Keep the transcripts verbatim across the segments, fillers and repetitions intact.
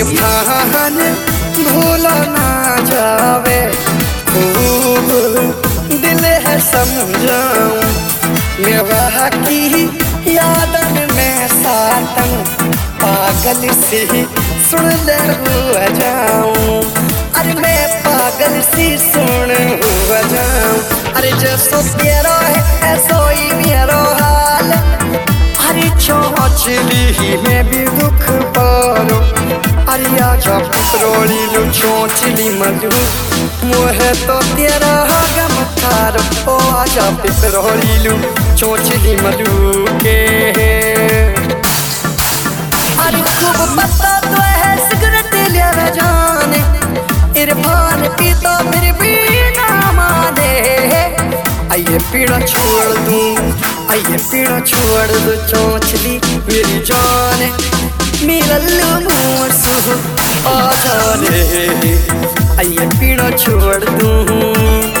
इरफान भूला ना जावे, खूब दिल है समझाऊं, मेरा की यादन में सातन पागल सी सुन ले हुआ जाऊं। अरे मैं पागल सी सुन हुआ जाऊं। अरे जैसो तेरा है ऐसो ही मेरा हाल, अरे चौचली में भी दुख पारो। अरे आजा पिपरोली लू चौचली मलू, मोहे तो तेरा गम थारो। ओ आजा पिपरोली लू चौचली मलू के। अरे खूब पता तो है सिगरेट ले जाने, इरफान पीता फिर भी ना माने। आइए पीना छोड़ दूं, आइए पीना छोड़ दो चौचली मेरी जान, मेरा लूर सुह आ जाने। आइए पीना छोड़ दूं।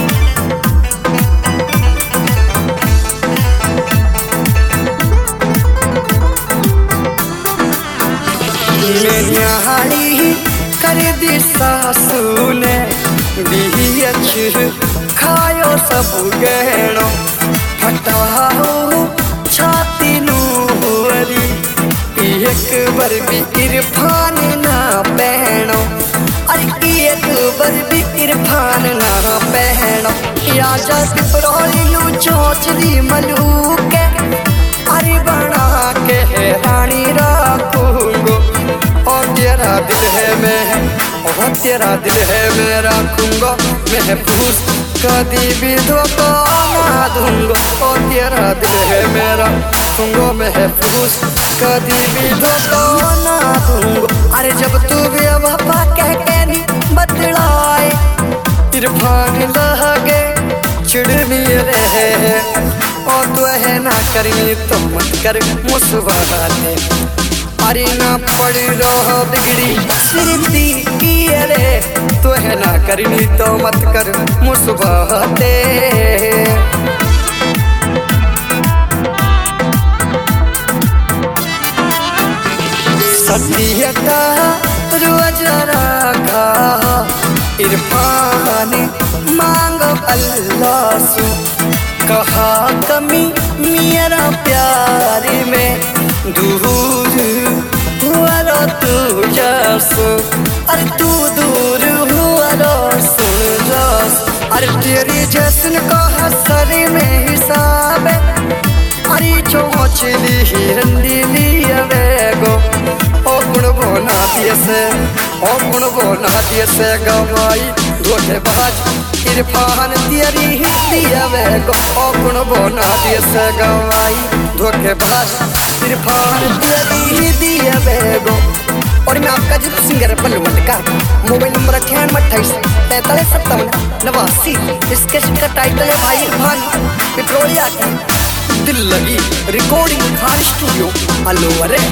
मेरी कर दी सासू ने भी अच्छे खायो सब गहनो, फटाओ छाती नूरी एक बार भी इरफान ना पहनो। अरे एक बार भी इरफान ना पहनो। आजा पिपरोली लू चौचली मलू के, अरे बना के रानी रखूंगो। और तेरा दिल है मैं, और तेरा दिल है मैं रखूंगा महफूज, कभी भी धोखा ना दूंगा। और तेरा दिल है मेरा रखूंगा महफूज, कभी भी धोखा ना दूंगा। अरे जब तू भी वफा कह के नहीं बतलाए, इरफान लगे चिड़ मेरे है। और तू है ना करनी तो मत कर मुस्कुराते, अरे ना पड़ रहो बिगड़ी सिरती की। अरे तो है ना करनी तो मत कर मुस्कुराते। सतियता रोज रखा इरफान मांग अल्लाह सु, कहा कमी मेरा प्यार में दूर हुआ रो तू जसो। अरे तू दूर हुआ रो सुन जस। अरे तेरी जैसन का हसरे में हिसाब, अरे चौचली हिरंदी लिया वेगो। ओ गुण बोना दिए से, ओ गुण बोना दिए से गवाई धोखेबाज इरफान तेरी ही दिया वेगो। ओ गुण बोना दिए से गवाई धोखेबाज इरफान तेरी ही दिया वेगो। और मैं आपका जित singer Ballu Matkar, mobile number अठानवे अट्ठाईस पैंतालीस सत्तावन नवासी। इसके का टाइटल है भाई इरफान पिपरोलिया की दिल लगी रिकॉर्डिंग खान स्टूडियो अलोवरे।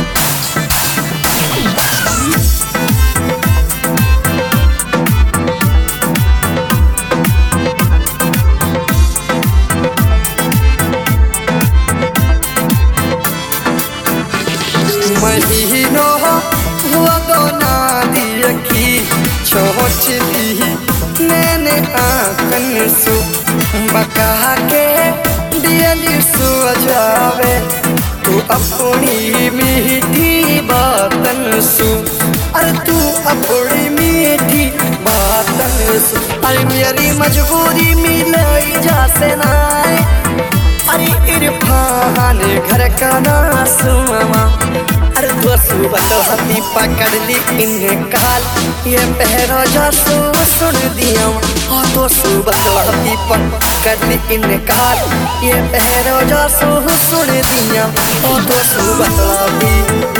महीनों हुआ गोना दियकी चौचली मैंने आंखन सु, बका के दियली सुझावे तू अपनी मीठी बातन सु। अरे तू अपनी मीठी बातन सु। अरे मेरी मजबूरी मिलाई जा से नाए, अरे इरफान घर का ना सुमा। अरे तो सुबह हाथी पकड़ ली इन्हें काल, ये पहरो जासू सुन दिया। और तो सुबह हाथी पकड़ ली इन्हें काल, ये पहरो जासू सुन दिया। और तो सुबह हाथी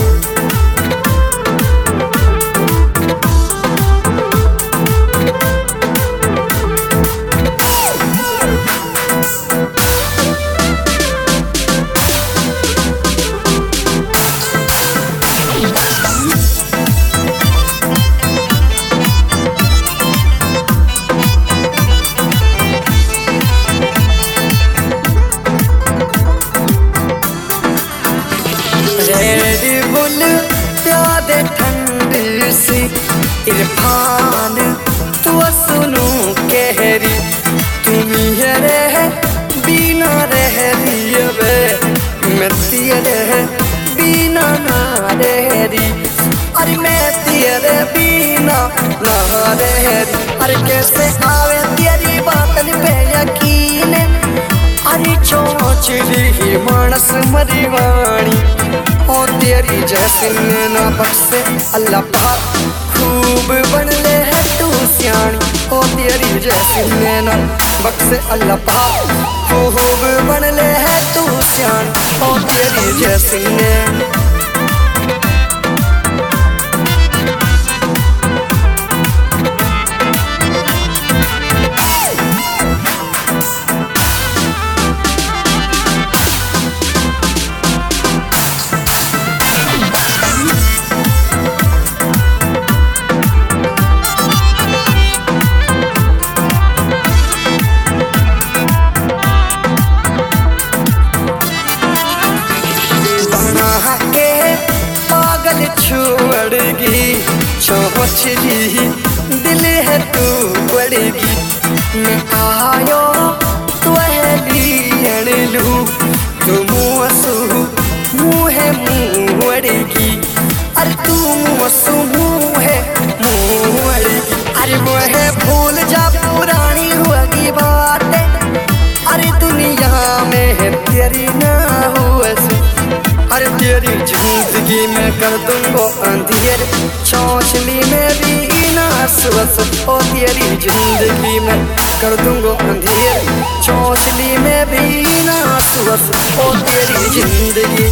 इरफान तू सुनू कहरी तुम्ही रे बिना रह रियबे मैं तेरे बिना ना रह री अरे मैं तेरे बिना ना रह री अरे कैसे आवे तेरी बातन पे यकीन अरे चोचली मानस मरीवाणी ओ तेरी जैसे ना बख्शे अल्लाह पाक खूब बन ले है तू सियाणी ओ तेरी जैसे ना बख्शे अल्लाह पाक खूब बन ले है तू सियाणी ओ तेरी जैसे छोड़गी चौचली दिल है तू बड़गी मैं आयो तो लू तू मुँहसू मुँह मुँहड़गी अरे तू मुँहसू मुँह मुँहड़गी अरे मुँह भूल जा पुरानी हुआ बातें अरे दुनिया में तेरी ना हुआ अरे तेरी जिंदगी में कर दूंगो अंधेर चौचली में भी ना सुबह ओ तेरी जिंदगी में कर दूंगो अंधेर चौचली में भी ना सुबह ओ तेरी जिंदगी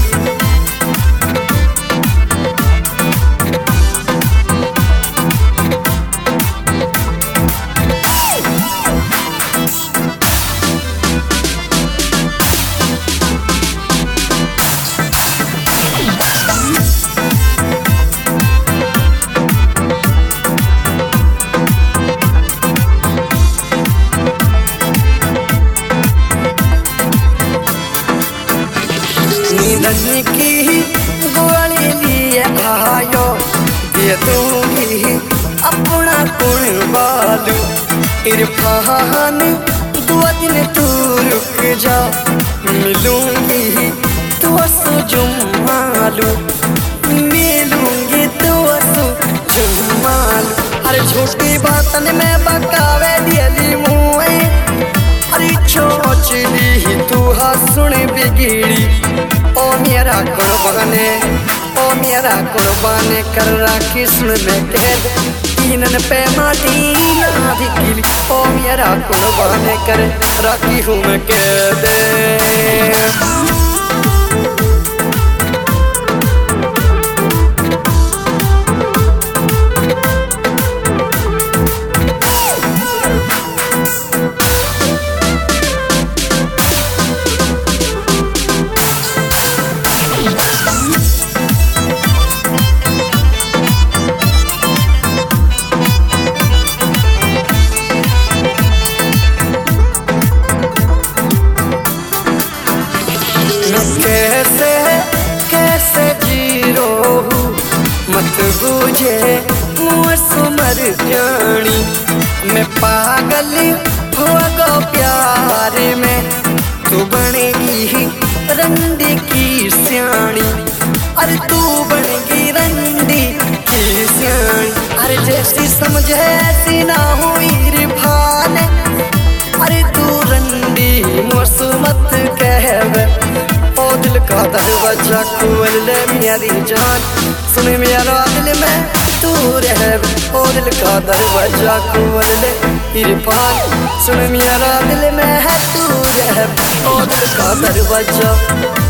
नींदन की गोली लिए आयो दे दूंगी अपना कुण बालू इरफान दो दिन तू रुक जा मिलूंगी तो जुम्मालू मिलूंगी तो जुम्मालू अरे छोटी बातन में बकावे दियली मुँह अरे चोचली तू सुन बिगड़ी ओ मेरा कुर्बाने ओ मेरा कुर्बाने कर राखी सुन में कैद तीनन पे माटी ना गिली ओ मेरा कुर्बाने कर राखी हूँ मैं कैद कैसे कैसे जीरो मत बूझे मुँह सुमर जानी मैं पागल हो गो प्यार में तू बनेगी रंडी की सियाणी अरे तू बनेगी रंडी की सियाणी अरे जैसी समझे ऐसी ना हुई रिफान अरे तू रंडी मुझसे मत कहवे ओ दिल का दरवाजा खोल ले मेरी जान सुन मेरा दिल में तू रह ओ दिल का दरवाजा खोल ले इरफान सुन मेरा दिल में है तू रह ओ दिल का दरवाजा